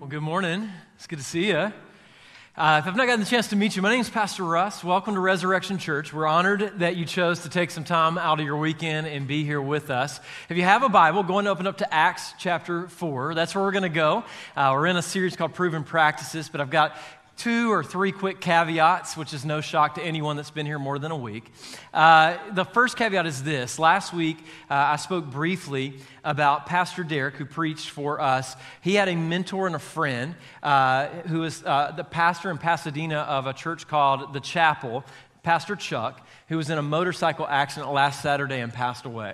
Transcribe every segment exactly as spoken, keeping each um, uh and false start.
Well, good morning. It's good to see you. Uh, if I've not gotten the chance to meet you, my name is Pastor Russ. Welcome to Resurrection Church. We're honored that you chose to take some time out of your weekend and be here with us. If you have a Bible, go and open up to Acts chapter four. That's where we're going to go. Uh, we're in a series called Proven Practices, but I've got two or three quick caveats, which is no shock to anyone that's been here more than a week. Uh, the first caveat is this. Last week, uh, I spoke briefly about Pastor Derek, who preached for us. He had a mentor and a friend uh, who is uh, the pastor in Pasadena of a church called The Chapel, Pastor Chuck, who was in a motorcycle accident last Saturday and passed away.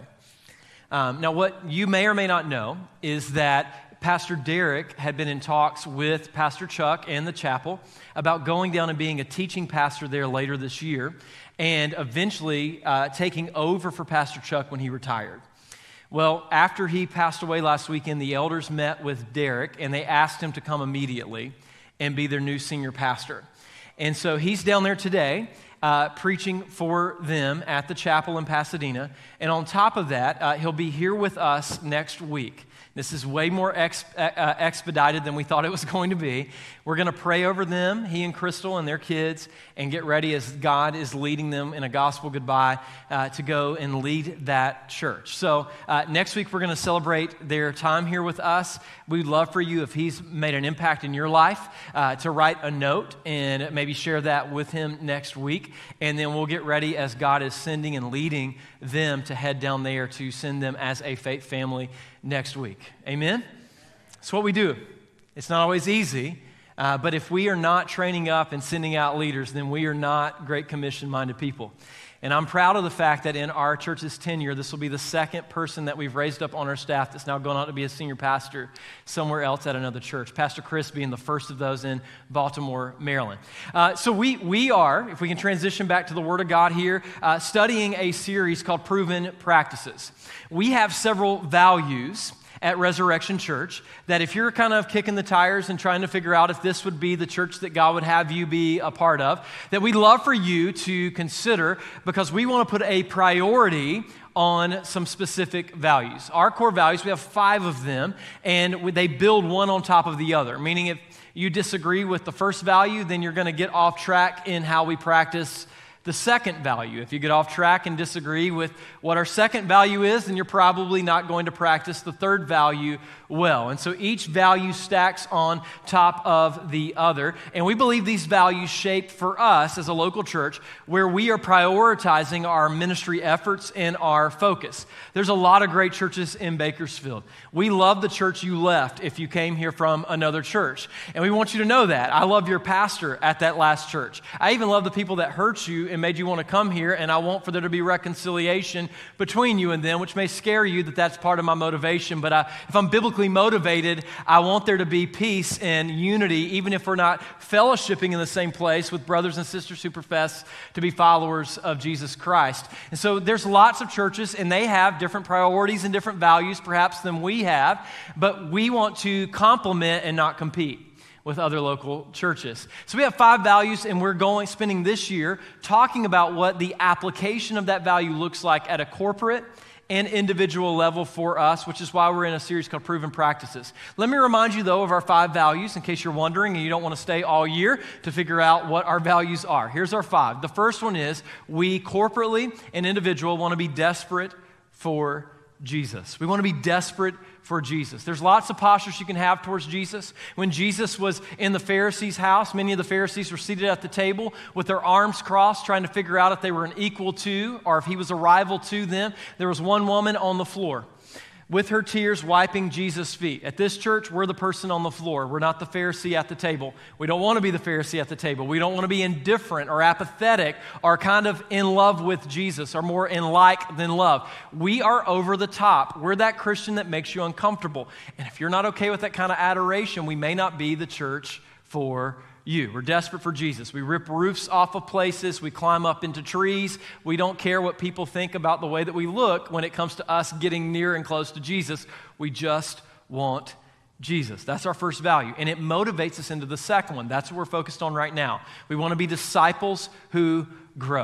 Um, now, what you may or may not know is that Pastor Derek had been in talks with Pastor Chuck and the chapel about going down and being a teaching pastor there later this year and eventually uh, taking over for Pastor Chuck when he retired. Well, after he passed away last weekend, the elders met with Derek and they asked him to come immediately and be their new senior pastor. And so he's down there today uh, preaching for them at the chapel in Pasadena. And on top of that, uh, he'll be here with us next week. This is way more ex, uh, expedited than we thought it was going to be. We're going to pray over them, he and Crystal and their kids, and get ready as God is leading them in a gospel goodbye uh, to go and lead that church. So uh, next week we're going to celebrate their time here with us. We'd love for you, if he's made an impact in your life, uh, to write a note and maybe share that with him next week. And then we'll get ready as God is sending and leading them to head down there to send them as a faith family next week. Amen? That's what we do. It's not always easy, uh, but if we are not training up and sending out leaders, then we are not Great Commission-minded people. And I'm proud of the fact that in our church's tenure, this will be the second person that we've raised up on our staff that's now going on to be a senior pastor somewhere else at another church. Pastor Chris being the first of those in Baltimore, Maryland. Uh, so we we are, if we can transition back to the Word of God here, uh, studying a series called Proven Practices. We have several values at Resurrection Church that if you're kind of kicking the tires and trying to figure out if this would be the church that God would have you be a part of, that we'd love for you to consider, because we want to put a priority on some specific values. Our core values, we have five of them, and they build one on top of the other, meaning if you disagree with the first value, then you're going to get off track in how we practice the second value. If you get off track and disagree with what our second value is, then you're probably not going to practice the third value well. And so each value stacks on top of the other. And we believe these values shape for us as a local church where we are prioritizing our ministry efforts and our focus. There's a lot of great churches in Bakersfield. We love the church you left if you came here from another church. And we want you to know that. I love your pastor at that last church. I even love the people that hurt you and made you want to come here, and I want for there to be reconciliation between you and them, which may scare you that that's part of my motivation, but I, if I'm biblically motivated, I want there to be peace and unity, even if we're not fellowshipping in the same place with brothers and sisters who profess to be followers of Jesus Christ. And so there's lots of churches, and they have different priorities and different values perhaps than we have, but we want to complement and not compete with other local churches. So we have five values, and we're going spending this year talking about what the application of that value looks like at a corporate and individual level for us, which is why we're in a series called Proven Practices. Let me remind you, though, of our five values in case you're wondering and you don't want to stay all year to figure out what our values are. Here's our five. The first one is we corporately and individual want to be desperate for Jesus. We want to be desperate for Jesus. There's lots of postures you can have towards Jesus. When Jesus was in the Pharisees' house, many of the Pharisees were seated at the table with their arms crossed, trying to figure out if they were an equal to or if he was a rival to them. There was one woman on the floor with her tears wiping Jesus' feet. At this church, we're the person on the floor. We're not the Pharisee at the table. We don't want to be the Pharisee at the table. We don't want to be indifferent or apathetic or kind of in love with Jesus or more in like than love. We are over the top. We're that Christian that makes you uncomfortable. And if you're not okay with that kind of adoration, we may not be the church for you. We're desperate for Jesus. We rip roofs off of places. We climb up into trees. We don't care what people think about the way that we look when it comes to us getting near and close to Jesus. We just want Jesus. That's our first value. And it motivates us into the second one. That's what we're focused on right now. We want to be disciples who grow.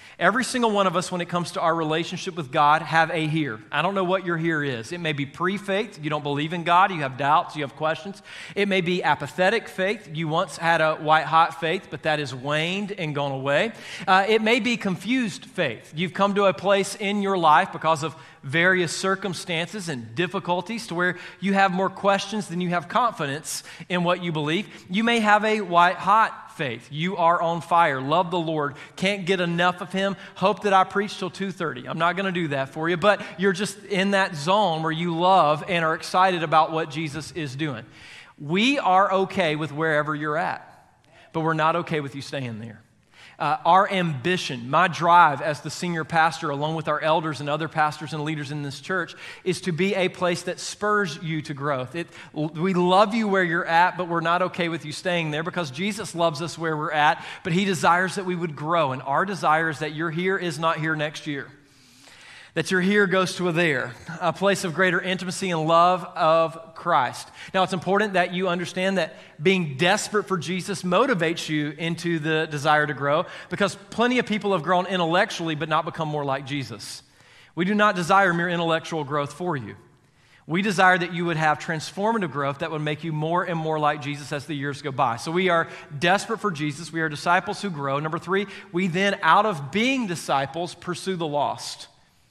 Every single one of us, when it comes to our relationship with God, have a here. I don't know what your here is. It may be pre-faith. You don't believe in God. You have doubts. You have questions. It may be apathetic faith. You once had a white-hot faith, but that has waned and gone away. Uh, it may be confused faith. You've come to a place in your life because of various circumstances and difficulties to where you have more questions than you have confidence in what you believe. You may have a white-hot faith. You are on fire, love the Lord, can't get enough of Him, hope that I preach till two thirty. I'm not going to do that for you, but you're just in that zone where you love and are excited about what Jesus is doing. We are okay with wherever you're at, but we're not okay with you staying there. Uh, our ambition, my drive as the senior pastor, along with our elders and other pastors and leaders in this church, is to be a place that spurs you to growth. It, we love you where you're at, but we're not okay with you staying there because Jesus loves us where we're at, but He desires that we would grow. And our desire is that your here is not here next year. That your here goes to a there, a place of greater intimacy and love of Christ. Now, it's important that you understand that being desperate for Jesus motivates you into the desire to grow because plenty of people have grown intellectually but not become more like Jesus. We do not desire mere intellectual growth for you. We desire that you would have transformative growth that would make you more and more like Jesus as the years go by. So we are desperate for Jesus. We are disciples who grow. Number three, we then, out of being disciples, pursue the lost.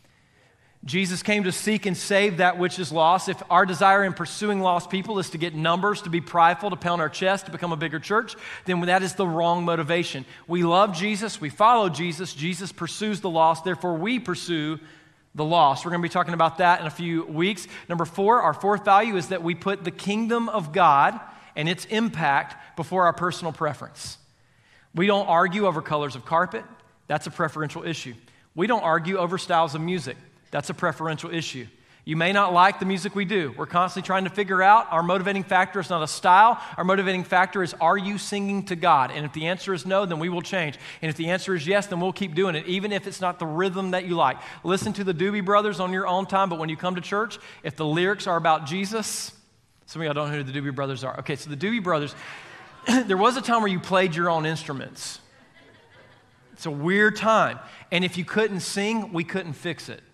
Jesus came to seek and save that which is lost. If our desire in pursuing lost people is to get numbers, to be prideful, to pound our chest, to become a bigger church, then that is the wrong motivation. We love Jesus. We follow Jesus. Jesus pursues the lost. Therefore, we pursue the lost. We're going to be talking about that in a few weeks. Number four, our fourth value is that we put the kingdom of God and its impact before our personal preference. We don't argue over colors of carpet. That's a preferential issue. We don't argue over styles of music. That's a preferential issue. You may not like the music we do. We're constantly trying to figure out. Our motivating factor is not a style. Our motivating factor is, are you singing to God? And if the answer is no, then we will change. And if the answer is yes, then we'll keep doing it, even if it's not the rhythm that you like. Listen to the Doobie Brothers on your own time, but when you come to church, if the lyrics are about Jesus, some of y'all don't know who the Doobie Brothers are. Okay, so the Doobie Brothers, there was a time where you played your own instruments. It's a weird time. And if you couldn't sing, we couldn't fix it.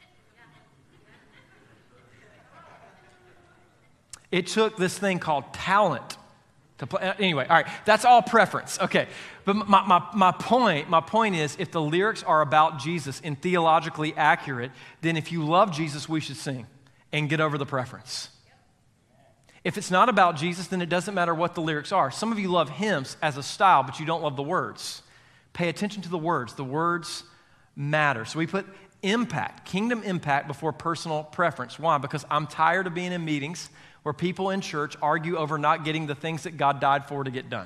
It took this thing called talent to play. Anyway, all right, that's all preference. Okay, but my, my, my point, my point is, if the lyrics are about Jesus and theologically accurate, then if you love Jesus, we should sing and get over the preference. If it's not about Jesus, then it doesn't matter what the lyrics are. Some of you love hymns as a style, but you don't love the words. Pay attention to the words. The words matter. So we put impact, kingdom impact before personal preference. Why? Because I'm tired of being in meetings where people in church argue over not getting the things that God died for to get done.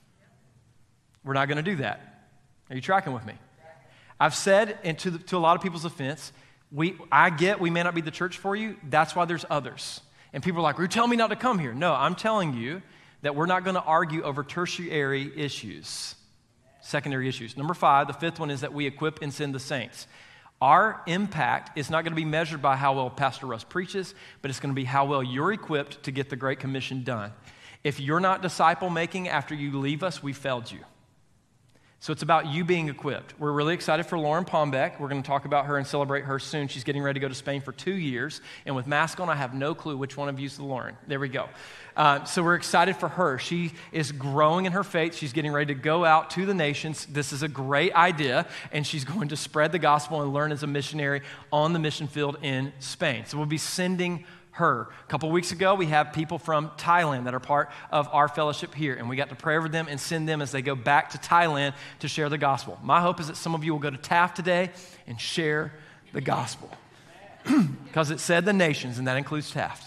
We're not going to do that. Are you tracking with me? I've said, and to, the, to a lot of people's offense, we, I get we may not be the church for you. That's why there's others. And people are like, well, you tell me not to come here. No, I'm telling you that we're not going to argue over tertiary issues, secondary issues. Number five, the fifth one is that we equip and send the saints. Our impact is not going to be measured by how well Pastor Russ preaches, but it's going to be how well you're equipped to get the Great Commission done. If you're not disciple making after you leave us, we failed you. So it's about you being equipped. We're really excited for Lauren Pombeck. We're going to talk about her and celebrate her soon. She's getting ready to go to Spain for two years. And with mask on, I have no clue which one of you is the Lauren. There we go. Uh, so we're excited for her. She is growing in her faith. She's getting ready to go out to the nations. This is a great idea. And she's going to spread the gospel and learn as a missionary on the mission field in Spain. So we'll be sending her. A couple weeks ago, we have people from Thailand that are part of our fellowship here, and we got to pray over them and send them as they go back to Thailand to share the gospel. My hope is that some of you will go to Taft today and share the gospel because it said the nations, and that includes Taft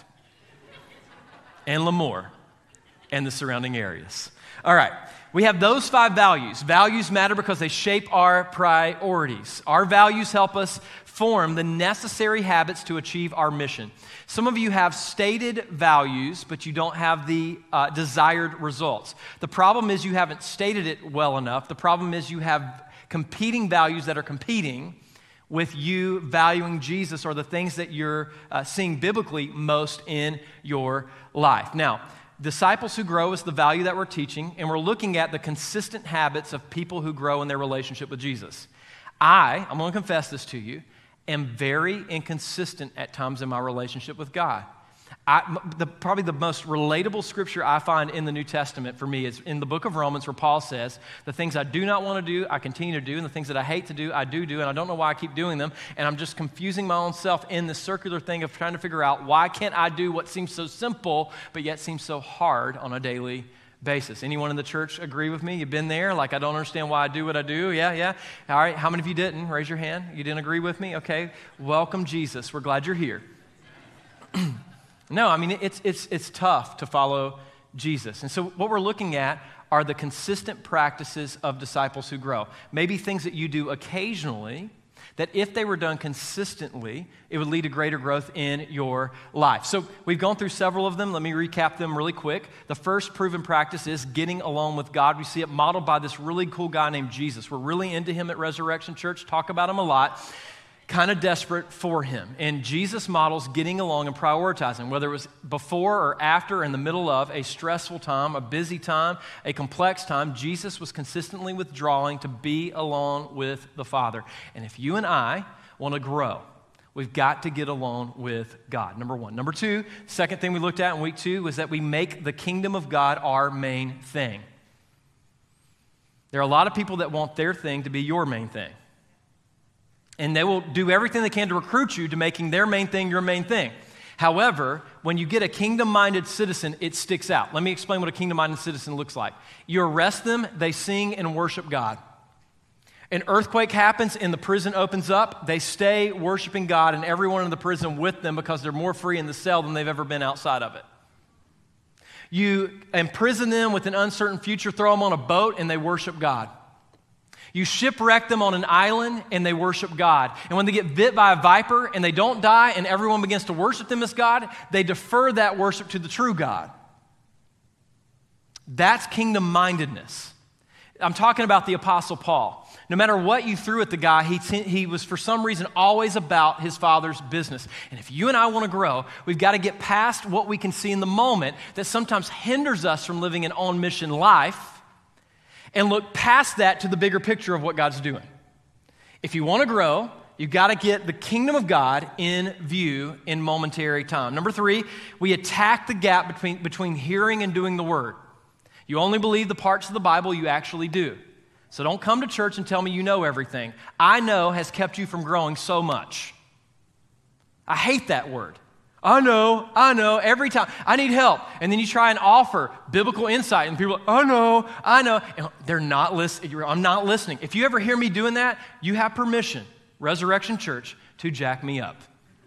and Lemoore and the surrounding areas. All right. We have those five values. Values matter because they shape our priorities. Our values help us form the necessary habits to achieve our mission. Some of you have stated values, but you don't have the uh, desired results. The problem is you haven't stated it well enough. The problem is you have competing values that are competing with you valuing Jesus or the things that you're uh, seeing biblically most in your life. Now, disciples who grow is the value that we're teaching, and we're looking at the consistent habits of people who grow in their relationship with Jesus. I, I'm going to confess this to you, am very inconsistent at times in my relationship with God. I, the, probably the most relatable scripture I find in the New Testament for me is in the book of Romans, where Paul says, the things I do not want to do, I continue to do, and the things that I hate to do, I do do, and I don't know why I keep doing them, and I'm just confusing my own self in this circular thing of trying to figure out why can't I do what seems so simple, but yet seems so hard on a daily basis. Anyone in the church agree with me? You've been there? Like, I don't understand why I do what I do. Yeah, yeah. All right, how many of you didn't? Raise your hand. You didn't agree with me? Okay. Welcome, Jesus. We're glad you're here. No, I mean, it's, it's, it's tough to follow Jesus. And so what we're looking at are the consistent practices of disciples who grow. Maybe things that you do occasionally that if they were done consistently, it would lead to greater growth in your life. So we've gone through several of them. Let me recap them really quick. The first proven practice is getting along with God. We see it modeled by this really cool guy named Jesus. We're really into him at Resurrection Church, talk about him a lot. Kind of desperate for him. And Jesus models getting along and prioritizing, whether it was before or after, in the middle of a stressful time, a busy time, a complex time. Jesus was consistently withdrawing to be alone with the Father. And if you and I want to grow, we've got to get along with God, number one. Number two, second thing we looked at in week two was that we make the kingdom of God our main thing. There are a lot of people that want their thing to be your main thing. And they will do everything they can to recruit you to making their main thing your main thing. However, when you get a kingdom-minded citizen, it sticks out. Let me explain what a kingdom-minded citizen looks like. You arrest them, they sing and worship God. An earthquake happens and the prison opens up. They stay worshiping God and everyone in the prison with them because they're more free in the cell than they've ever been outside of it. You imprison them with an uncertain future, throw them on a boat, and they worship God. You shipwreck them on an island and they worship God. And when they get bit by a viper and they don't die and everyone begins to worship them as God, they defer that worship to the true God. That's kingdom-mindedness. I'm talking about the Apostle Paul. No matter what you threw at the guy, he, t- he was for some reason always about his Father's business. And if you and I want to grow, we've got to get past what we can see in the moment that sometimes hinders us from living an on-mission life and look past that to the bigger picture of what God's doing. If you want to grow, you've got to get the kingdom of God in view in momentary time. Number three, we attack the gap between, between hearing and doing the word. You only believe the parts of the Bible you actually do. So don't come to church and tell me you know everything. I know has kept you from growing so much. I hate that word. I know, I know, every time. I need help. And then you try and offer biblical insight, and people are like, I know, I know. And they're not listening. I'm not listening. If you ever hear me doing that, you have permission, Resurrection Church, to jack me up.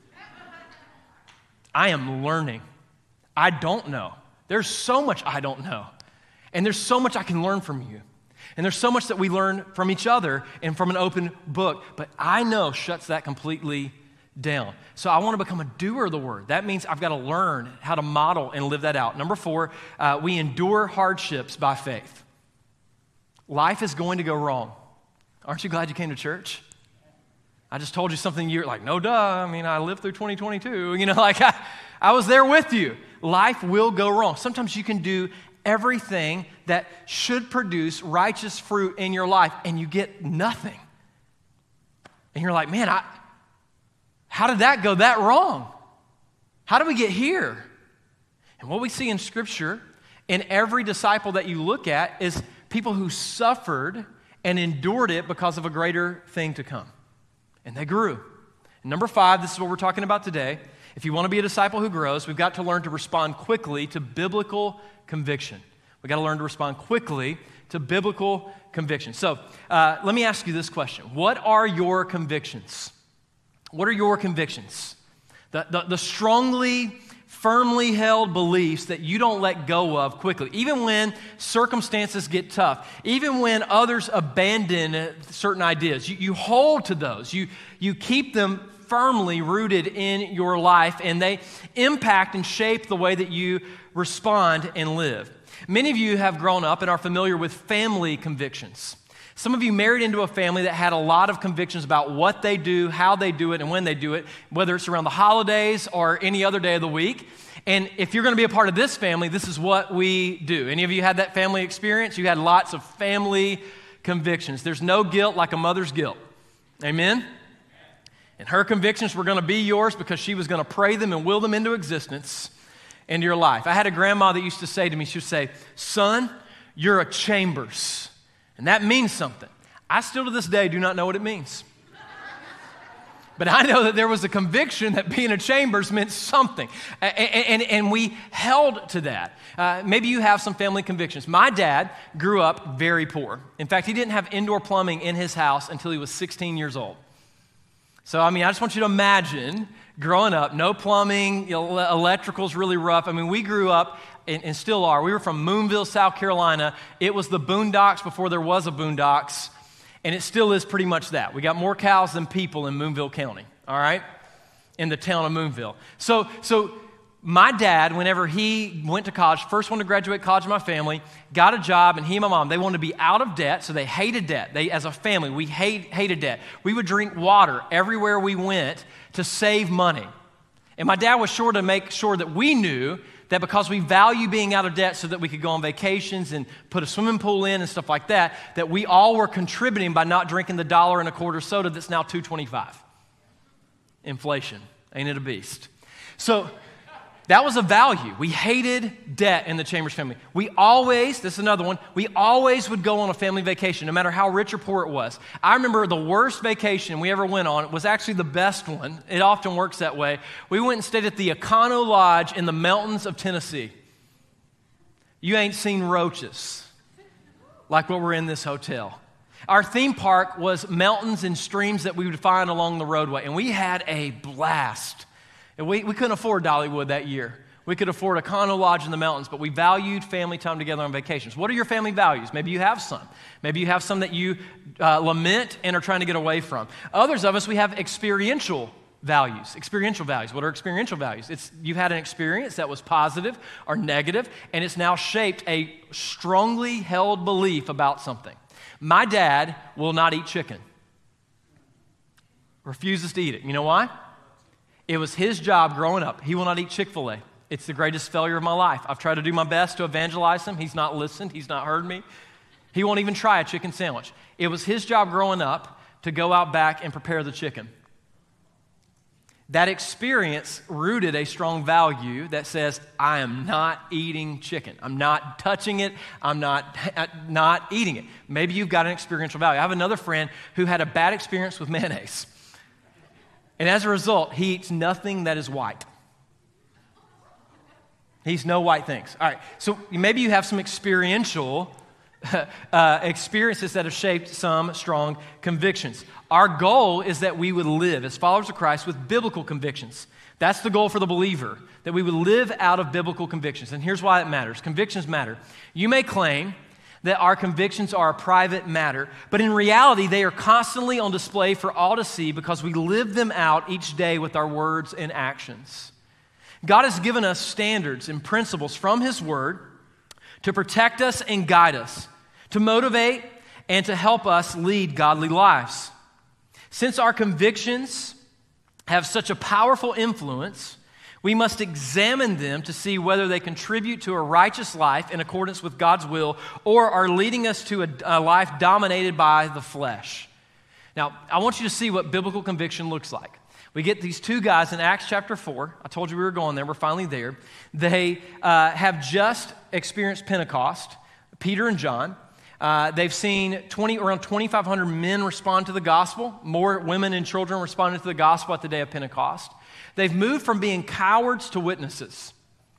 I am learning. I don't know. There's so much I don't know. And there's so much I can learn from you. And there's so much that we learn from each other and from an open book. But I know shuts that completely down. So I want to become a doer of the word. That means I've got to learn how to model and live that out. Number four, uh, we endure hardships by faith. Life is going to go wrong. Aren't you glad you came to church? I just told you something you're like, no duh, I mean, I lived through twenty twenty-two. You know, like I, I was there with you. Life will go wrong. Sometimes you can do everything that should produce righteous fruit in your life and you get nothing. And you're like, man, I... how did that go that wrong? How did we get here? And what we see in Scripture, in every disciple that you look at, is people who suffered and endured it because of a greater thing to come. And they grew. And number five, this is what we're talking about today. If you want to be a disciple who grows, we've got to learn to respond quickly to biblical conviction. We've got to learn to respond quickly to biblical conviction. So uh, let me ask you this question. What are your convictions? What are your convictions? The, the, the strongly, firmly held beliefs that you don't let go of quickly, even when circumstances get tough, even when others abandon certain ideas. You, you hold to those. You, you keep them firmly rooted in your life, and they impact and shape the way that you respond and live. Many of you have grown up and are familiar with family convictions. Some of you married into a family that had a lot of convictions about what they do, how they do it, and when they do it, whether it's around the holidays or any other day of the week. And if you're going to be a part of this family, this is what we do. Any of you had that family experience? You had lots of family convictions. There's no guilt like a mother's guilt. Amen? And her convictions were going to be yours because she was going to pray them and will them into existence into your life. I had a grandma that used to say to me, she would say, son, you're a Chambers. And that means something. I still to this day do not know what it means. But I know that there was a conviction that being a Chambers meant something. And, and, and we held to that. Uh, maybe you have some family convictions. My dad grew up very poor. In fact, he didn't have indoor plumbing in his house until he was sixteen years old. So, I mean, I just want you to imagine growing up, no plumbing, you know, electrical's really rough. I mean, we grew up, and, and still are. We were from Moonville, South Carolina. It was the boondocks before there was a boondocks, and it still is pretty much that. We got more cows than people in Moonville County, all right, in the town of Moonville. So, so my dad, whenever he went to college, first one to graduate college in my family, got a job, and he and my mom, they wanted to be out of debt, so they hated debt. They, as a family, we hate, hated debt. We would drink water everywhere we went to save money. And my dad was sure to make sure that we knew that because we value being out of debt so that we could go on vacations and put a swimming pool in and stuff like that, that we all were contributing by not drinking the dollar and a quarter soda that's now two twenty-five. Inflation, ain't it a beast? So that was a value. We hated debt in the Chambers family. We always, this is another one, we always would go on a family vacation, no matter how rich or poor it was. I remember the worst vacation we ever went on was actually the best one. It often works that way. We went and stayed at the Econo Lodge in the mountains of Tennessee. You ain't seen roaches like what were in this hotel. Our theme park was mountains and streams that we would find along the roadway, and we had a blast. And we, we couldn't afford Dollywood that year. We could afford a Econo Lodge in the mountains, but we valued family time together on vacations. What are your family values? Maybe you have some. Maybe you have some that you uh, lament and are trying to get away from. Others of us, we have experiential values. Experiential values. What are experiential values? It's you've had an experience that was positive or negative, and it's now shaped a strongly held belief about something. My dad will not eat chicken. Refuses to eat it. You know why? It was his job growing up. He will not eat Chick-fil-A. It's the greatest failure of my life. I've tried to do my best to evangelize him. He's not listened. He's not heard me. He won't even try a chicken sandwich. It was his job growing up to go out back and prepare the chicken. That experience rooted a strong value that says, I am not eating chicken. I'm not touching it. I'm not, not eating it. Maybe you've got an experiential value. I have another friend who had a bad experience with mayonnaise. And as a result, he eats nothing that is white. He eats no white things. All right, so maybe you have some experiential uh, experiences that have shaped some strong convictions. Our goal is that we would live as followers of Christ with biblical convictions. That's the goal for the believer, that we would live out of biblical convictions. And here's why it matters. Convictions matter. You may claim that our convictions are a private matter, but in reality, they are constantly on display for all to see because we live them out each day with our words and actions. God has given us standards and principles from His Word to protect us and guide us, to motivate and to help us lead godly lives. Since our convictions have such a powerful influence, we must examine them to see whether they contribute to a righteous life in accordance with God's will or are leading us to a, a life dominated by the flesh. Now, I want you to see what biblical conviction looks like. We get these two guys in Acts chapter four. I told you we were going there. We're finally there. They uh, have just experienced Pentecost, Peter and John. Uh, they've seen twenty, around twenty-five hundred men respond to the gospel. More women and children responded to the gospel at the day of Pentecost. They've moved from being cowards to witnesses.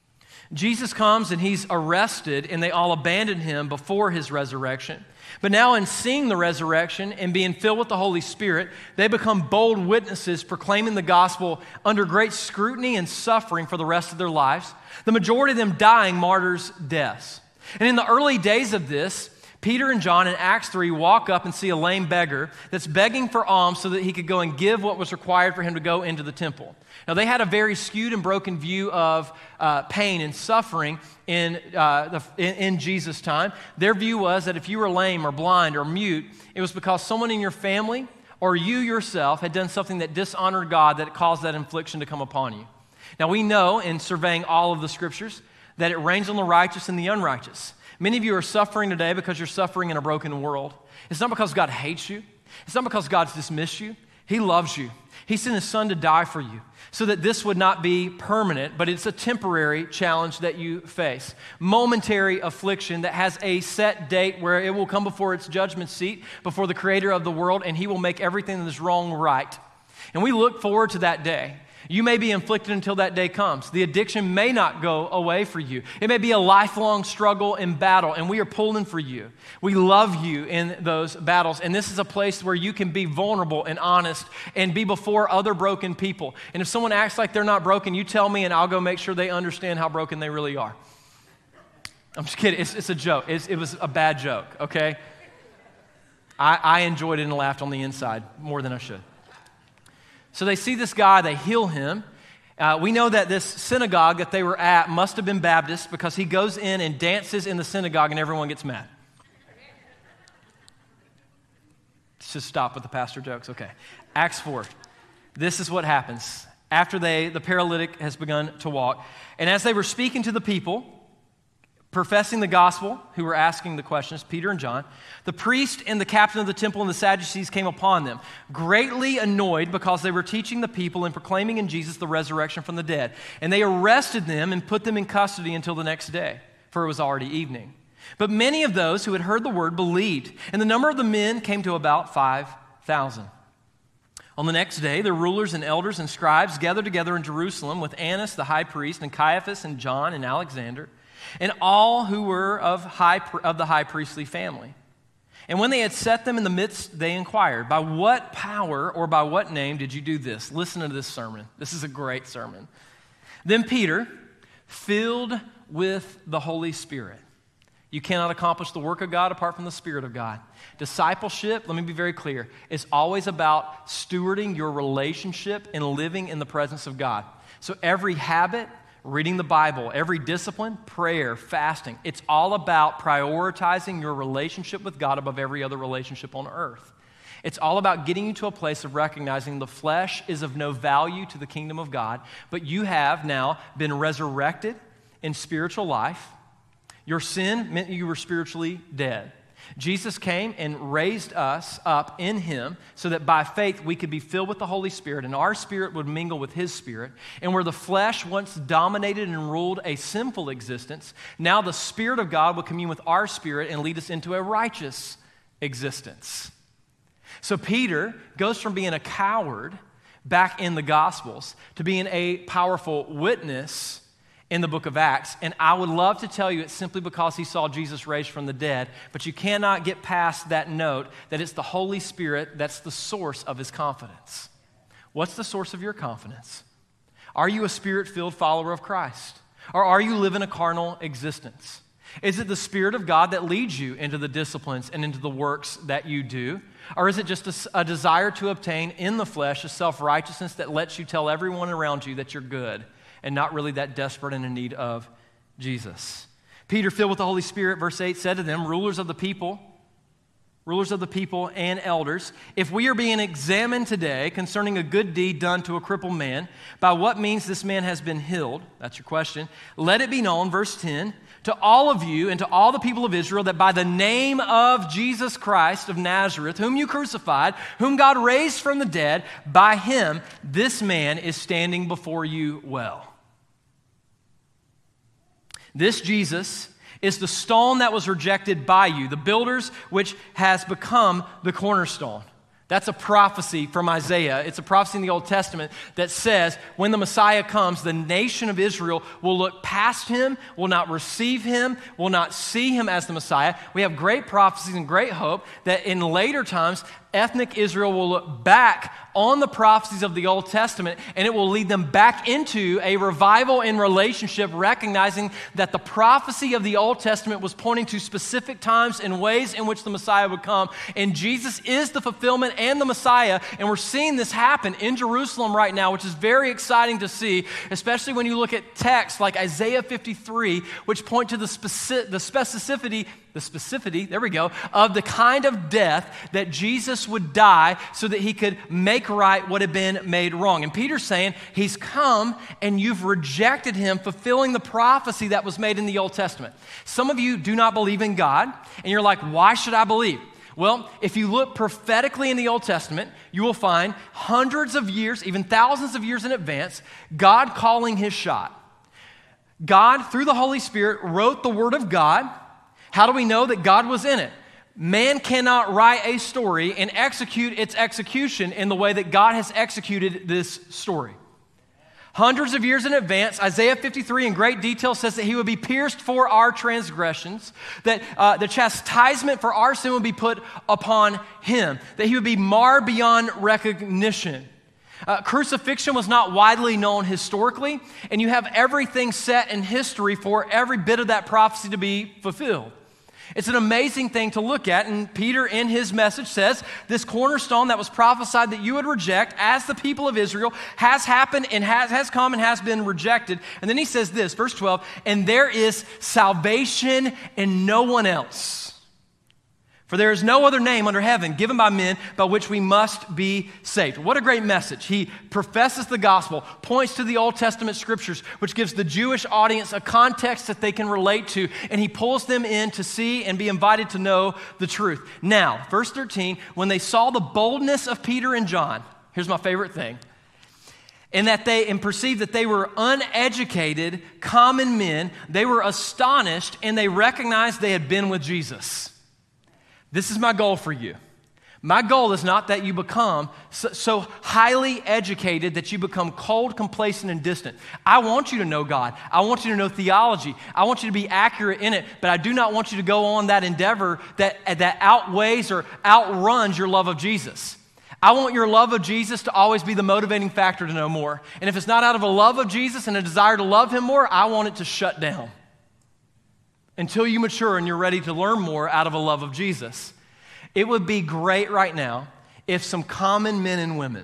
Jesus comes and he's arrested, and they all abandon him before his resurrection. But now in seeing the resurrection and being filled with the Holy Spirit, they become bold witnesses proclaiming the gospel under great scrutiny and suffering for the rest of their lives, the majority of them dying martyrs' deaths. And in the early days of this, Peter and John in Acts three walk up and see a lame beggar that's begging for alms so that he could go and give what was required for him to go into the temple. Now, they had a very skewed and broken view of uh, pain and suffering in, uh, the, in, in Jesus' time. Their view was that if you were lame or blind or mute, it was because someone in your family or you yourself had done something that dishonored God that caused that affliction to come upon you. Now, we know in surveying all of the scriptures that it rains on the righteous and the unrighteous. Many of you are suffering today because you're suffering in a broken world. It's not because God hates you. It's not because God's dismissed you. He loves you. He sent his son to die for you so that this would not be permanent, but it's a temporary challenge that you face. Momentary affliction that has a set date where it will come before its judgment seat, before the creator of the world, and he will make everything that is wrong right. And we look forward to that day. You may be inflicted until that day comes. The addiction may not go away for you. It may be a lifelong struggle and battle, and we are pulling for you. We love you in those battles, and this is a place where you can be vulnerable and honest and be before other broken people. And if someone acts like they're not broken, you tell me, and I'll go make sure they understand how broken they really are. I'm just kidding. It's, it's a joke. It's, it was a bad joke, okay? I, I enjoyed it and laughed on the inside more than I should. So they see this guy, they heal him. Uh, we know that this synagogue that they were at must have been Baptist because he goes in and dances in the synagogue and everyone gets mad. Let's just stop with the pastor jokes. Okay. Acts four. This is what happens. After they, the paralytic has begun to walk. And as they were speaking to the people, professing the gospel, who were asking the questions, Peter and John, the priest and the captain of the temple and the Sadducees came upon them, greatly annoyed because they were teaching the people and proclaiming in Jesus the resurrection from the dead. And they arrested them and put them in custody until the next day, for it was already evening. But many of those who had heard the word believed, and the number of the men came to about five thousand. On the next day, the rulers and elders and scribes gathered together in Jerusalem with Annas the high priest and Caiaphas and John and Alexander, and all who were of, high, of the high priestly family. And when they had set them in the midst, they inquired, by what power or by what name did you do this? Listen to this sermon. This is a great sermon. Then Peter, filled with the Holy Spirit. You cannot accomplish the work of God apart from the Spirit of God. Discipleship, let me be very clear, is always about stewarding your relationship and living in the presence of God. So every habit, reading the Bible, every discipline, prayer, fasting, it's all about prioritizing your relationship with God above every other relationship on earth. It's all about getting you to a place of recognizing the flesh is of no value to the kingdom of God, but you have now been resurrected in spiritual life. Your sin meant you were spiritually dead. Jesus came and raised us up in him so that by faith we could be filled with the Holy Spirit and our spirit would mingle with his spirit. And where the flesh once dominated and ruled a sinful existence, now the Spirit of God will commune with our spirit and lead us into a righteous existence. So Peter goes from being a coward back in the Gospels to being a powerful witness in the book of Acts, and I would love to tell you it's simply because he saw Jesus raised from the dead, but you cannot get past that note that it's the Holy Spirit that's the source of his confidence. What's the source of your confidence? Are you a Spirit-filled follower of Christ? Or are you living a carnal existence? Is it the Spirit of God that leads you into the disciplines and into the works that you do? Or is it just a, a desire to obtain in the flesh a self-righteousness that lets you tell everyone around you that you're good and not really that desperate and in need of Jesus? Peter, filled with the Holy Spirit, verse eight, said to them, rulers of the people, rulers of the people and elders, if we are being examined today concerning a good deed done to a crippled man, by what means this man has been healed, that's your question, let it be known, verse ten, to all of you and to all the people of Israel that by the name of Jesus Christ of Nazareth, whom you crucified, whom God raised from the dead, by him this man is standing before you well. This Jesus is the stone that was rejected by you, the builders, which has become the cornerstone. That's a prophecy from Isaiah. It's a prophecy in the Old Testament that says when the Messiah comes, the nation of Israel will look past him, will not receive him, will not see him as the Messiah. We have great prophecies and great hope that in later times, ethnic Israel will look back on the prophecies of the Old Testament and it will lead them back into a revival in relationship, recognizing that the prophecy of the Old Testament was pointing to specific times and ways in which the Messiah would come. And Jesus is the fulfillment and the Messiah, and we're seeing this happen in Jerusalem right now, which is very exciting to see, especially when you look at texts like Isaiah fifty-three, which point to the, speci- the specificity the specificity, there we go, of the kind of death that Jesus would die so that he could make right what had been made wrong. And Peter's saying, he's come and you've rejected him, fulfilling the prophecy that was made in the Old Testament. Some of you do not believe in God, and you're like, why should I believe? Well, if you look prophetically in the Old Testament, you will find hundreds of years, even thousands of years in advance, God calling his shot. God, through the Holy Spirit, wrote the Word of God. How do we know that God was in it? Man cannot write a story and execute its execution in the way that God has executed this story. Hundreds of years in advance, Isaiah fifty-three in great detail says that he would be pierced for our transgressions, that uh, the chastisement for our sin would be put upon him, that he would be marred beyond recognition. Uh, crucifixion was not widely known historically, and you have everything set in history for every bit of that prophecy to be fulfilled. It's an amazing thing to look at, and Peter in his message says, this cornerstone that was prophesied that you would reject as the people of Israel has happened and has, has come and has been rejected. And then he says this, verse twelve, and there is salvation in no one else. For there is no other name under heaven given by men by which we must be saved. What a great message. He professes the gospel, points to the Old Testament scriptures, which gives the Jewish audience a context that they can relate to, and he pulls them in to see and be invited to know the truth. Now, verse thirteen, when they saw the boldness of Peter and John, here's my favorite thing, and that they and perceived that they were uneducated, common men, they were astonished, and they recognized they had been with Jesus. This is my goal for you. My goal is not that you become so, so highly educated that you become cold, complacent, and distant. I want you to know God. I want you to know theology. I want you to be accurate in it, but I do not want you to go on that endeavor that, that outweighs or outruns your love of Jesus. I want your love of Jesus to always be the motivating factor to know more. And if it's not out of a love of Jesus and a desire to love him more, I want it to shut down until you mature and you're ready to learn more out of a love of Jesus. It would be great right now if some common men and women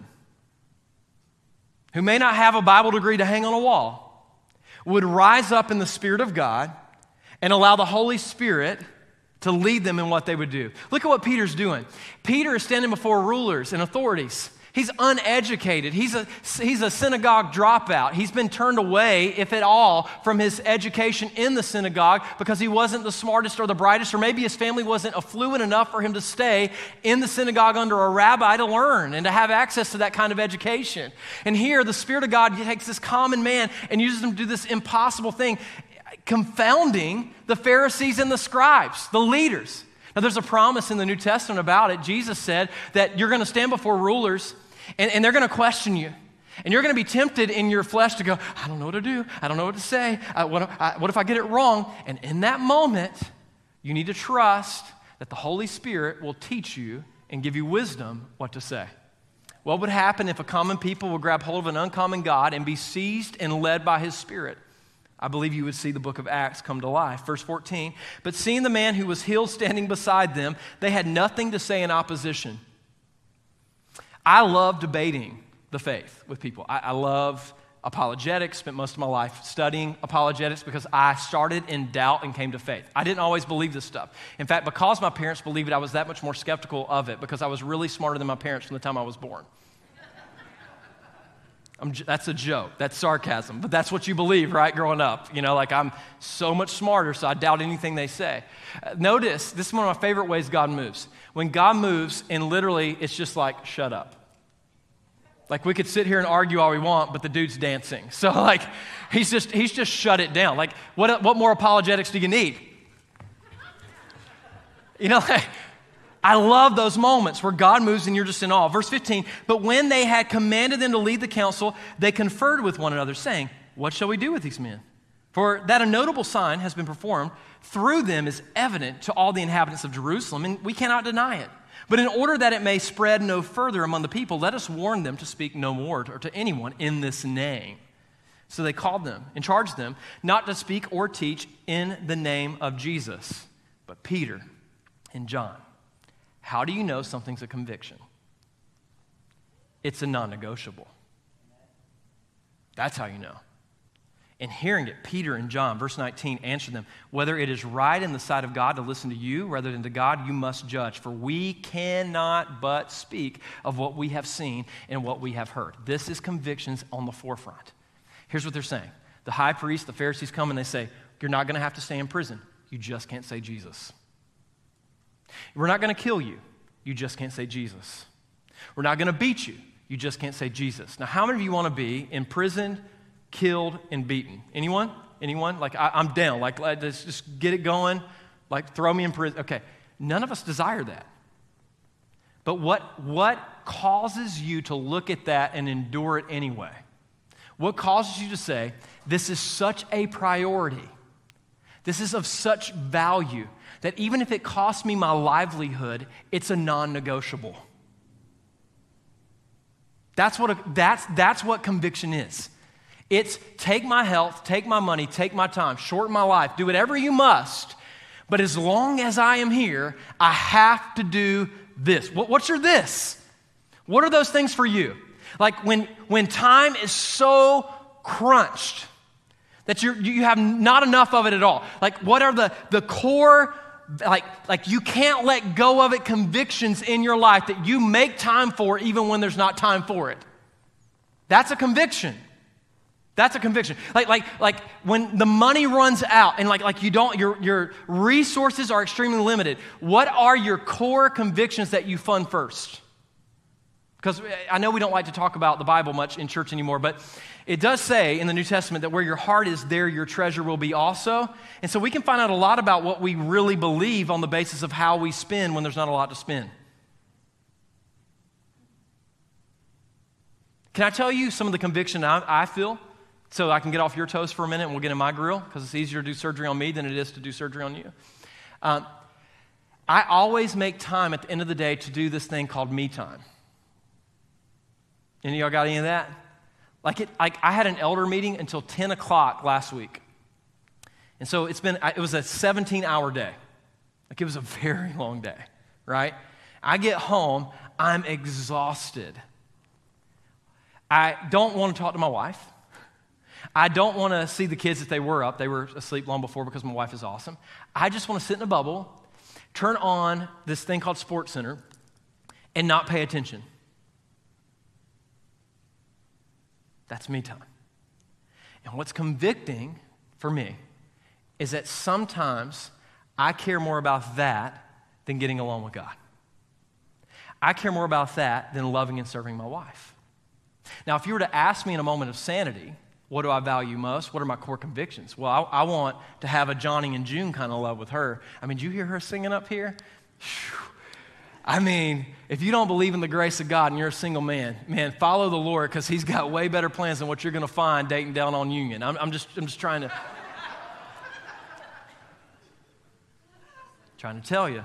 who may not have a Bible degree to hang on a wall would rise up in the Spirit of God and allow the Holy Spirit to lead them in what they would do. Look at what Peter's doing. Peter is standing before rulers and authorities. He's uneducated. He's a, he's a synagogue dropout. He's been turned away, if at all, from his education in the synagogue because he wasn't the smartest or the brightest, or maybe his family wasn't affluent enough for him to stay in the synagogue under a rabbi to learn and to have access to that kind of education. And here, the Spirit of God takes this common man and uses him to do this impossible thing, confounding the Pharisees and the scribes, the leaders. Now, there's a promise in the New Testament about it. Jesus said that you're going to stand before rulers, And, and they're going to question you. And you're going to be tempted in your flesh to go, I don't know what to do. I don't know what to say. I, what, I, what if I get it wrong? And in that moment, you need to trust that the Holy Spirit will teach you and give you wisdom what to say. What would happen if a common people would grab hold of an uncommon God and be seized and led by his Spirit? I believe you would see the book of Acts come to life. Verse fourteen, but seeing the man who was healed standing beside them, they had nothing to say in opposition. I love debating the faith with people. I, I love apologetics, spent most of my life studying apologetics because I started in doubt and came to faith. I didn't always believe this stuff. In fact, because my parents believed it, I was that much more skeptical of it because I was really smarter than my parents from the time I was born. I'm, that's a joke. That's sarcasm. But that's what you believe, right, growing up. You know, like I'm so much smarter, so I doubt anything they say. Uh, notice, this is one of my favorite ways God moves. When God moves, and literally it's just like, shut up. Like we could sit here and argue all we want, but the dude's dancing. So like, he's just he's just shut it down. Like, what what more apologetics do you need? You know, like, I love those moments where God moves and you're just in awe. Verse fifteen, but when they had commanded them to lead the council, they conferred with one another, saying, what shall we do with these men? For that a notable sign has been performed through them is evident to all the inhabitants of Jerusalem, and we cannot deny it. But in order that it may spread no further among the people, let us warn them to speak no more or to anyone in this name. So they called them and charged them not to speak or teach in the name of Jesus. But Peter and John, how do you know something's a conviction? It's a non-negotiable. That's how you know. And hearing it, Peter and John, verse nineteen, answered them, whether it is right in the sight of God to listen to you rather than to God, you must judge. For we cannot but speak of what we have seen and what we have heard. This is convictions on the forefront. Here's what they're saying. The high priest, the Pharisees come and they say, you're not going to have to stay in prison. You just can't say Jesus. We're not going to kill you. You just can't say Jesus. We're not going to beat you. You just can't say Jesus. Now, how many of you want to be imprisoned, killed, and beaten? Anyone? Anyone? Like, I, I'm down. Like, let's just get it going. Like, throw me in prison. Okay. None of us desire that. But what, what causes you to look at that and endure it anyway? What causes you to say, this is such a priority, this is of such value, that even if it costs me my livelihood, it's a non-negotiable. That's what, a, that's, that's what conviction is. It's take my health, take my money, take my time, shorten my life, do whatever you must, but as long as I am here, I have to do this. What, what's your this? What are those things for you? Like when, when time is so crunched that you you have not enough of it at all. Like what are the, the core, like, like you can't let go of it convictions in your life that you make time for even when there's not time for it? That's a conviction. That's a conviction. Like, like, like when the money runs out and like, like you don't, your, your resources are extremely limited. What are your core convictions that you fund first? Because I know we don't like to talk about the Bible much in church anymore, but it does say in the New Testament that where your heart is, there your treasure will be also. And so we can find out a lot about what we really believe on the basis of how we spend when there's not a lot to spend. Can I tell you some of the conviction I, I feel? So I can get off your toes for a minute and we'll get in my grill, because it's easier to do surgery on me than it is to do surgery on you. Um, I always make time at the end of the day to do this thing called me time. Any of y'all got any of that? Like, it, like I had an elder meeting until ten o'clock last week. And so it's been, it was a seventeen-hour day. Like, it was a very long day, right? I get home, I'm exhausted. I don't want to talk to my wife. I don't want to see the kids if they were up. They were asleep long before because my wife is awesome. I just want to sit in a bubble, turn on this thing called SportsCenter, and not pay attention. That's me time. And what's convicting for me is that sometimes I care more about that than getting along with God. I care more about that than loving and serving my wife. Now, if you were to ask me in a moment of sanity, what do I value most? What are my core convictions? Well, I, I want to have a Johnny and June kind of love with her. I mean, did you hear her singing up here? Whew. I mean, if you don't believe in the grace of God and you're a single man, man, follow the Lord, because he's got way better plans than what you're going to find dating down on Union. I'm, I'm just, I'm just trying to, trying to tell you.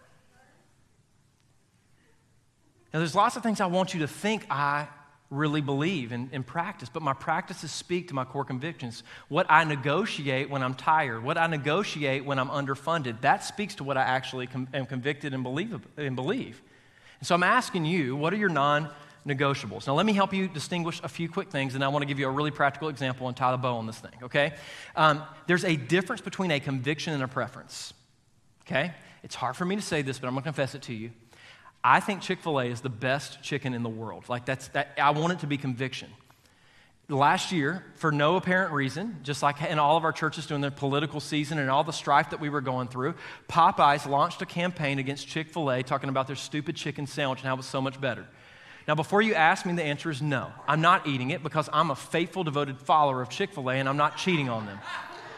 Now, there's lots of things I want you to think I really believe and, and practice, but my practices speak to my core convictions. What I negotiate when I'm tired, what I negotiate when I'm underfunded, that speaks to what I actually com- am convicted and believe, and believe. And so I'm asking you, what are your non-negotiables? Now let me help you distinguish a few quick things, and I want to give you a really practical example and tie the bow on this thing, okay? Um, there's a difference between a conviction and a preference, okay? It's hard for me to say this, but I'm going to confess it to you. I think Chick-fil-A is the best chicken in the world. Like that's that. I want it to be conviction. Last year, for no apparent reason, just like in all of our churches during the political season and all the strife that we were going through, Popeyes launched a campaign against Chick-fil-A talking about their stupid chicken sandwich and how it was so much better. Now, before you ask me, the answer is no. I'm not eating it because I'm a faithful, devoted follower of Chick-fil-A and I'm not cheating on them.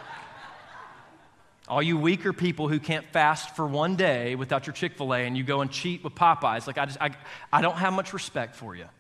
All you weaker people who can't fast for one day without your Chick-fil-A and you go and cheat with Popeyes, like I just, I, I don't have much respect for you.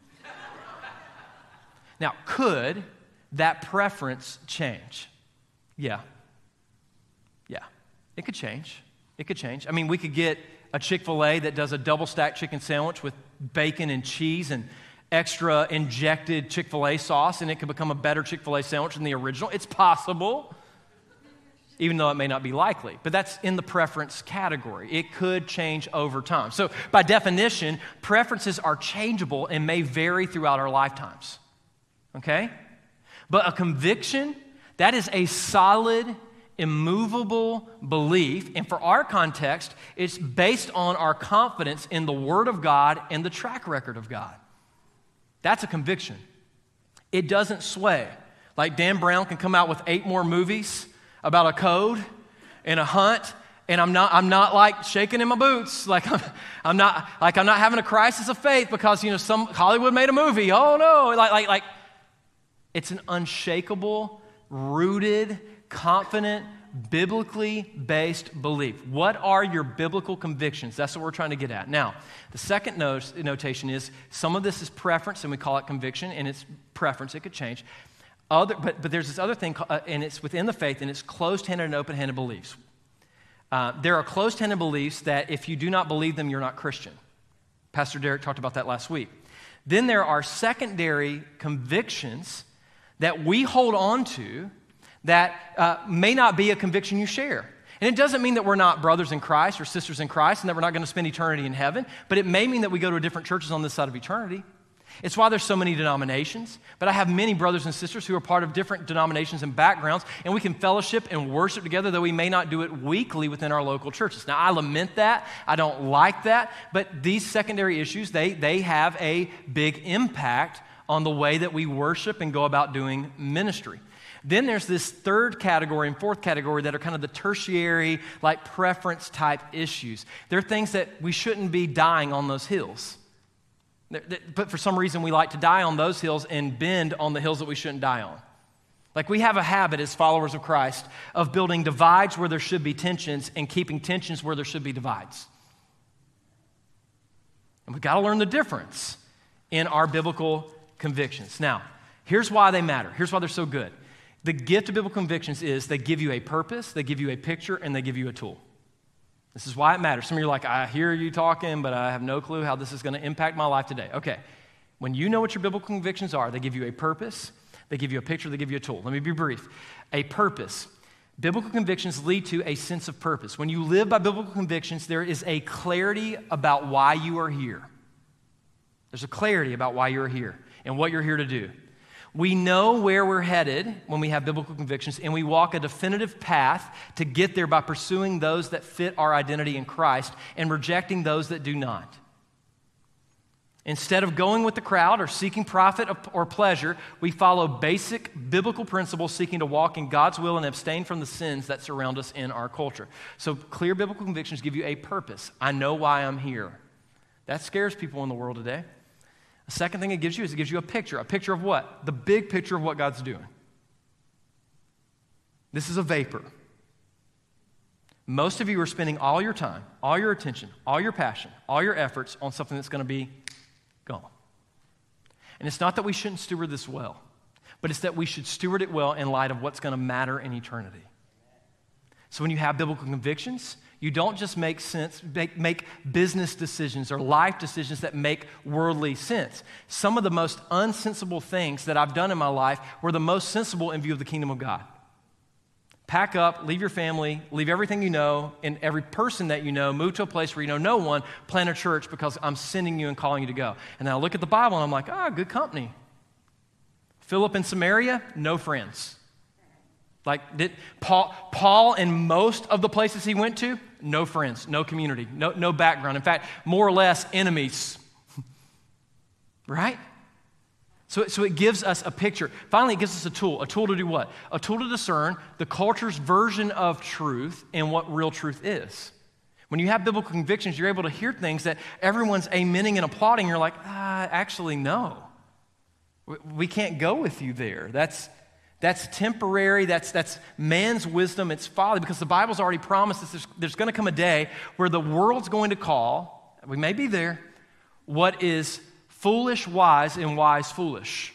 Now, could that preference change? Yeah. Yeah. It could change. It could change. I mean, we could get a Chick-fil-A that does a double-stacked chicken sandwich with bacon and cheese and extra injected Chick-fil-A sauce, and it could become a better Chick-fil-A sandwich than the original. It's possible, even though it may not be likely. But that's in the preference category. It could change over time. So by definition, preferences are changeable and may vary throughout our lifetimes. Okay? But a conviction, that is a solid, immovable belief. And for our context, it's based on our confidence in the Word of God and the track record of God. That's a conviction. It doesn't sway. Like Dan Brown can come out with eight more movies about a code and a hunt, And I'm not, I'm not like shaking in my boots. Like I'm, I'm not, like I'm not having a crisis of faith because, you know, some Hollywood made a movie. Oh no, like, like, like, it's an unshakable, rooted, confident, biblically based belief. What are your biblical convictions? That's what we're trying to get at. Now, the second not- notation is some of this is preference, and we call it conviction, and it's preference. It could change. Other, but, but there's this other thing, uh, and it's within the faith, and it's closed-handed and open-handed beliefs. Uh, there are closed-handed beliefs that if you do not believe them, you're not Christian. Pastor Derek talked about that last week. Then there are secondary convictions that we hold on to that uh, may not be a conviction you share. And it doesn't mean that we're not brothers in Christ or sisters in Christ and that we're not going to spend eternity in heaven, but it may mean that we go to different churches on this side of eternity. It's why there's so many denominations, but I have many brothers and sisters who are part of different denominations and backgrounds, and we can fellowship and worship together, though we may not do it weekly within our local churches. Now, I lament that. I don't like that, but these secondary issues, they, they have a big impact on the way that we worship and go about doing ministry. Then there's this third category and fourth category that are kind of the tertiary, like preference type issues. They're things that we shouldn't be dying on those hills. But for some reason, we like to die on those hills and bend on the hills that we shouldn't die on. Like we have a habit as followers of Christ of building divides where there should be tensions and keeping tensions where there should be divides. And we've got to learn the difference in our biblical convictions. Now, here's why they matter. Here's why they're so good. The gift of biblical convictions is they give you a purpose, they give you a picture, and they give you a tool. This is why it matters. Some of you are like, I hear you talking, but I have no clue how this is going to impact my life today. Okay, when you know what your biblical convictions are, they give you a purpose, they give you a picture, they give you a tool. Let me be brief. A purpose. Biblical convictions lead to a sense of purpose. When you live by biblical convictions, there is a clarity about why you are here. There's a clarity about why you're here and what you're here to do. We know where we're headed when we have biblical convictions, and we walk a definitive path to get there by pursuing those that fit our identity in Christ and rejecting those that do not. Instead of going with the crowd or seeking profit or pleasure, we follow basic biblical principles seeking to walk in God's will and abstain from the sins that surround us in our culture. So clear biblical convictions give you a purpose. I know why I'm here. That scares people in the world today. The second thing it gives you is it gives you a picture. A picture of what? The big picture of what God's doing. This is a vapor. Most of you are spending all your time, all your attention, all your passion, all your efforts on something that's going to be gone. And it's not that we shouldn't steward this well, but it's that we should steward it well in light of what's going to matter in eternity. So when you have biblical convictions, you don't just make sense, make, make business decisions or life decisions that make worldly sense. Some of the most unsensible things that I've done in my life were the most sensible in view of the kingdom of God. Pack up, leave your family, leave everything you know, and every person that you know, move to a place where you know no one, plant a church because I'm sending you and calling you to go. And then I look at the Bible and I'm like, ah, good company. Philip in Samaria, no friends. Like did Paul, Paul in most of the places he went to, no friends, no community, no, no background. In fact, more or less enemies. Right? So, so it gives us a picture. Finally, it gives us a tool. A tool to do what? A tool to discern the culture's version of truth and what real truth is. When you have biblical convictions, you're able to hear things that everyone's amening and applauding. You're like, ah, actually, no. We can't go with you there. That's That's temporary, that's, that's man's wisdom, it's folly, because the Bible's already promised us there's, there's going to come a day where the world's going to call, we may be there, what is foolish wise and wise foolish.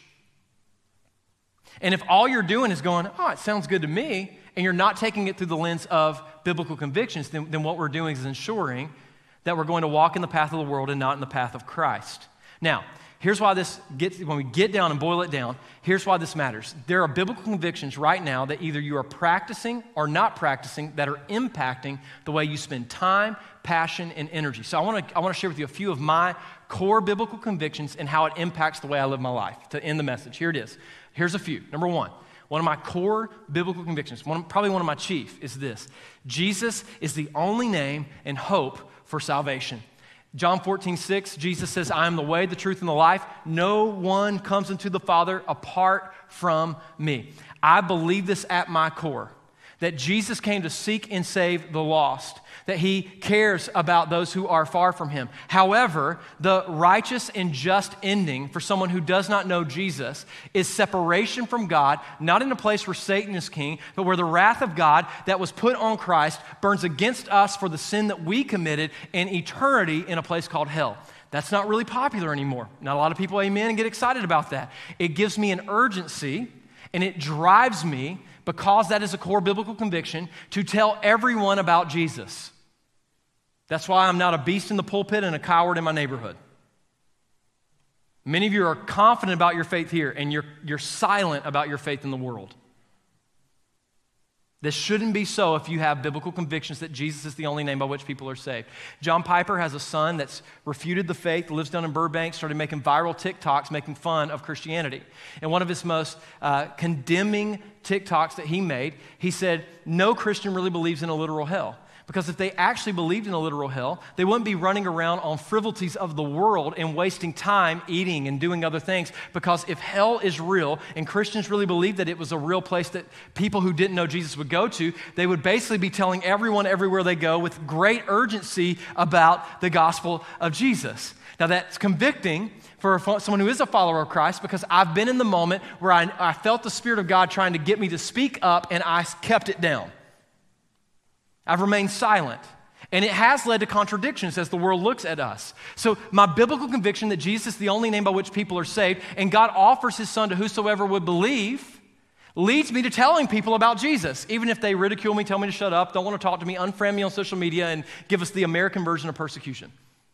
And if all you're doing is going, oh, it sounds good to me, and you're not taking it through the lens of biblical convictions, then, then what we're doing is ensuring that we're going to walk in the path of the world and not in the path of Christ. Now, here's why this gets, when we get down and boil it down, here's why this matters. There are biblical convictions right now that either you are practicing or not practicing that are impacting the way you spend time, passion, and energy. So I want to I want to share with you a few of my core biblical convictions and how it impacts the way I live my life to end the message. Here it is. Here's a few. Number one, one of my core biblical convictions, one, probably one of my chief, is this. Jesus is the only name and hope for salvation. John fourteen, six, Jesus says, I am the way, the truth, and the life. No one comes into the Father apart from me. I believe this at my core, that Jesus came to seek and save the lost, that he cares about those who are far from him. However, the righteous and just ending for someone who does not know Jesus is separation from God, not in a place where Satan is king, but where the wrath of God that was put on Christ burns against us for the sin that we committed in eternity in a place called hell. That's not really popular anymore. Not a lot of people amen and get excited about that. It gives me an urgency and it drives me, because that is a core biblical conviction, to tell everyone about Jesus. That's why I'm not a beast in the pulpit and a coward in my neighborhood. Many of you are confident about your faith here, and you're, you're silent about your faith in the world. This shouldn't be so if you have biblical convictions that Jesus is the only name by which people are saved. John Piper has a son that's refuted the faith, lives down in Burbank, started making viral TikToks making fun of Christianity. And one of his most uh, condemning TikToks that he made, he said, no Christian really believes in a literal hell. Because if they actually believed in a literal hell, they wouldn't be running around on frivolities of the world and wasting time eating and doing other things. Because if hell is real and Christians really believed that it was a real place that people who didn't know Jesus would go to, they would basically be telling everyone everywhere they go with great urgency about the gospel of Jesus. Now that's convicting for someone who is a follower of Christ, because I've been in the moment where I, I felt the Spirit of God trying to get me to speak up and I kept it down. I've remained silent. And it has led to contradictions as the world looks at us. So my biblical conviction that Jesus is the only name by which people are saved, and God offers his son to whosoever would believe, leads me to telling people about Jesus. Even if they ridicule me, tell me to shut up, don't want to talk to me, unfriend me on social media, and give us the American version of persecution.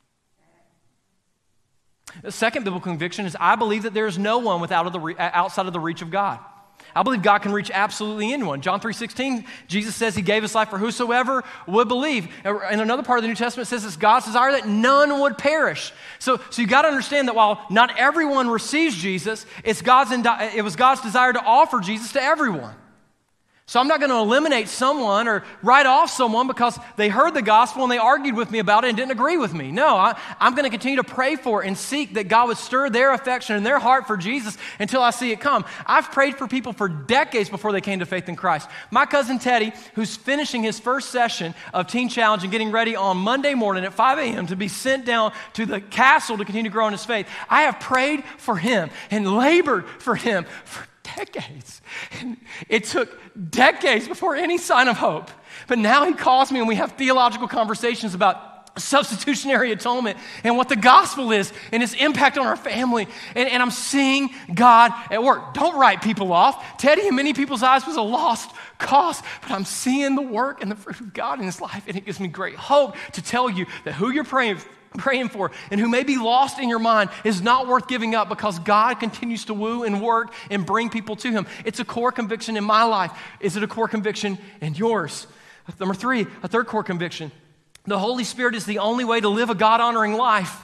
The second biblical conviction is I believe that there is no one without of the re- outside of the reach of God. I believe God can reach absolutely anyone. John three sixteen, Jesus says he gave his life for whosoever would believe. In another part of the New Testament, it says it's God's desire that none would perish. So, so you got to understand that while not everyone receives Jesus, it's God's, it was God's desire to offer Jesus to everyone. So I'm not going to eliminate someone or write off someone because they heard the gospel and they argued with me about it and didn't agree with me. No, I, I'm going to continue to pray for and seek that God would stir their affection and their heart for Jesus until I see it come. I've prayed for people for decades before they came to faith in Christ. My cousin Teddy, who's finishing his first session of Teen Challenge and getting ready on Monday morning at five a.m. to be sent down to the castle to continue to grow in his faith, I have prayed for him and labored for him for decades. And it took decades before any sign of hope. But now he calls me and we have theological conversations about substitutionary atonement and what the gospel is and its impact on our family. And, and I'm seeing God at work. Don't write people off. Teddy, in many people's eyes, was a lost cause. But I'm seeing the work and the fruit of God in his life. And it gives me great hope to tell you that who you're praying for, praying for and who may be lost in your mind is not worth giving up, because God continues to woo and work and bring people to him. It's a core conviction in my life. Is it a core conviction in yours? Number three, a third core conviction. The Holy Spirit is the only way to live a God-honoring life.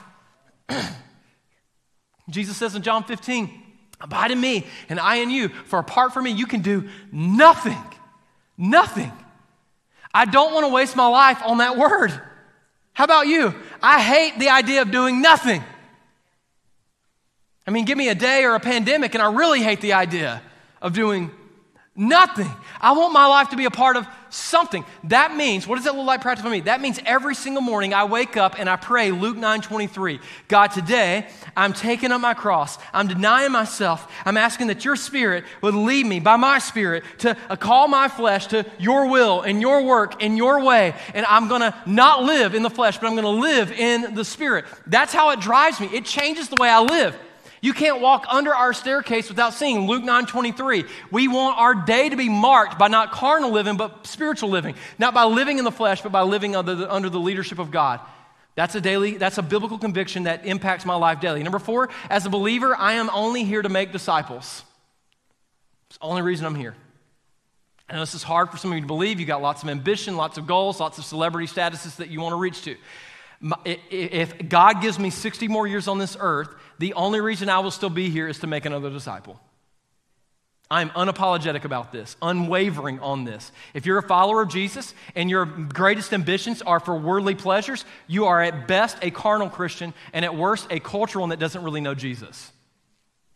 Jesus says in John fifteen, abide in me and I in you, for apart from me you can do nothing. Nothing. I don't want to waste my life on that word. How about you? I hate the idea of doing nothing. I mean, give me a day or a pandemic and I really hate the idea of doing nothing. I want my life to be a part of something. That means, what does that look like practically for me? That means every single morning I wake up and I pray Luke nine twenty-three. God, today I'm taking up my cross. I'm denying myself. I'm asking that your Spirit would lead me by my Spirit to uh, call my flesh to your will and your work and your way. And I'm going to not live in the flesh, but I'm going to live in the Spirit. That's how it drives me. It changes the way I live. You can't walk under our staircase without seeing Luke nine twenty-three. We want our day to be marked by not carnal living, but spiritual living. Not by living in the flesh, but by living under the, under the leadership of God. That's a daily, that's a biblical conviction that impacts my life daily. Number four, as a believer, I am only here to make disciples. It's the only reason I'm here. I know this is hard for some of you to believe. You got lots of ambition, lots of goals, lots of celebrity statuses that you want to reach to. If God gives me sixty more years on this earth, the only reason I will still be here is to make another disciple. I'm unapologetic about this, unwavering on this. If you're a follower of Jesus and your greatest ambitions are for worldly pleasures, you are at best a carnal Christian and at worst a cultural one that doesn't really know Jesus.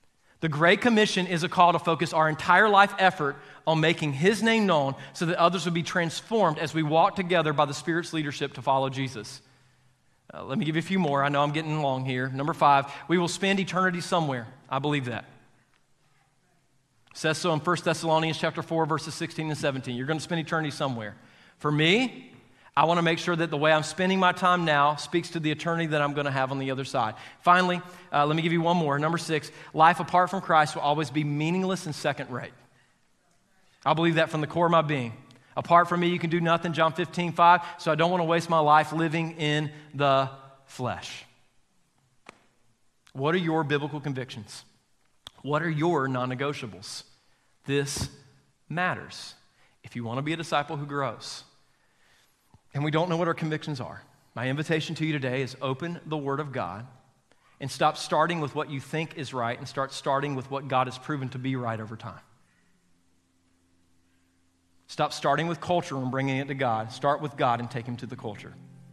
The Great Commission is a call to focus our entire life effort on making his name known so that others would be transformed as we walk together by the Spirit's leadership to follow Jesus. Uh, let me give you a few more. I know I'm getting long here. Number five, we will spend eternity somewhere. I believe that. It says so in First Thessalonians chapter four, verses sixteen and seventeen. You're going to spend eternity somewhere. For me, I want to make sure that the way I'm spending my time now speaks to the eternity that I'm going to have on the other side. Finally, uh, let me give you one more. Number six, life apart from Christ will always be meaningless and second rate. I believe that from the core of my being. Apart from me, you can do nothing, John fifteen, five, so I don't want to waste my life living in the flesh. What are your biblical convictions? What are your non-negotiables? This matters if you want to be a disciple who grows. And we don't know what our convictions are. My invitation to you today is open the Word of God and stop starting with what you think is right and start starting with what God has proven to be right over time. Stop starting with culture and bringing it to God. Start with God and take him to the culture.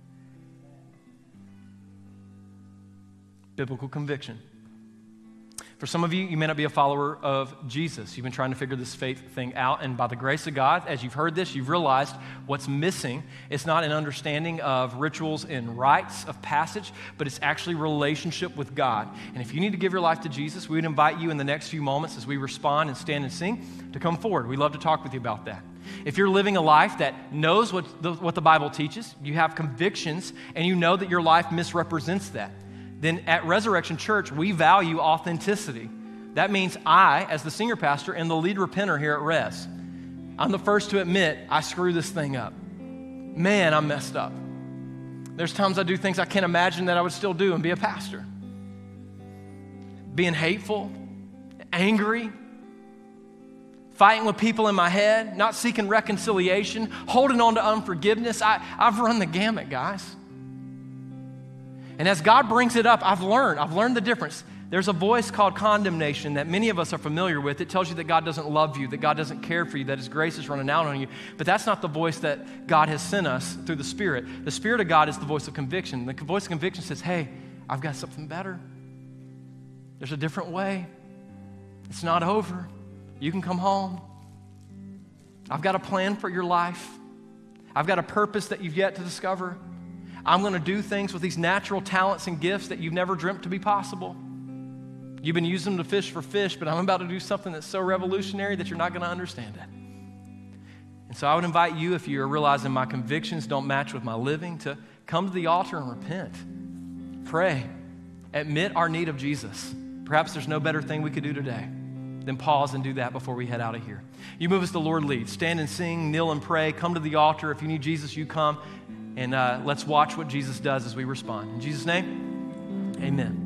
Biblical conviction. For some of you, you may not be a follower of Jesus. You've been trying to figure this faith thing out, and by the grace of God, as you've heard this, you've realized what's missing. It's not an understanding of rituals and rites of passage, but it's actually relationship with God. And if you need to give your life to Jesus, we would invite you in the next few moments as we respond and stand and sing to come forward. We'd love to talk with you about that. If you're living a life that knows what the, what the Bible teaches, you have convictions, and you know that your life misrepresents that, then at Resurrection Church, we value authenticity. That means I, as the senior pastor and the lead repenter here at Res, I'm the first to admit I screw this thing up. Man, I'm messed up. There's times I do things I can't imagine that I would still do and be a pastor. Being hateful, angry, fighting with people in my head, not seeking reconciliation, holding on to unforgiveness. I, I've run the gamut, guys. And as God brings it up, I've learned, I've learned the difference. There's a voice called condemnation that many of us are familiar with. It tells you that God doesn't love you, that God doesn't care for you, that his grace is running out on you. But that's not the voice that God has sent us through the Spirit. The Spirit of God is the voice of conviction. The voice of conviction says, hey, I've got something better. There's a different way. It's not over. You can come home. I've got a plan for your life. I've got a purpose that you've yet to discover. I'm going to do things with these natural talents and gifts that you've never dreamt to be possible. You've been using them to fish for fish, but I'm about to do something that's so revolutionary that you're not going to understand it. And so I would invite you, if you're realizing my convictions don't match with my living, to come to the altar and repent. Pray. Admit our need of Jesus. Perhaps there's no better thing we could do today than pause and do that before we head out of here. You move as the Lord leads. Stand and sing, kneel and pray. Come to the altar. If you need Jesus, you come. And uh, let's watch what Jesus does as we respond. In Jesus' name, amen.